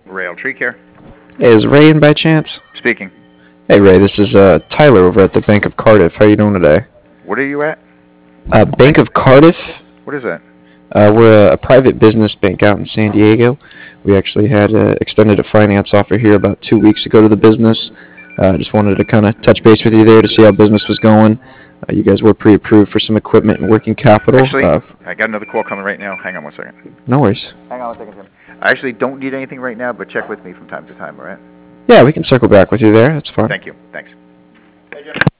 Rail Tree Care. Hey, is Ray in by chance? Speaking. Hey Ray, this is Tyler over at the Bank of Cardiff. How you doing today? What are you at? Bank of Cardiff. What is that? We're a private business bank out in San Diego. We actually had extended a finance offer here about 2 weeks ago to the business. Just wanted to kind of touch base with you there to see how business was going. You guys were pre-approved for some equipment and working capital. Actually, I got another call coming right now. Hang on one second. No worries. Hang on one second, Jim. I actually don't need anything right now, but check with me from time to time, all right? Yeah, we can circle back with you there. That's fine. Thank you. Thanks.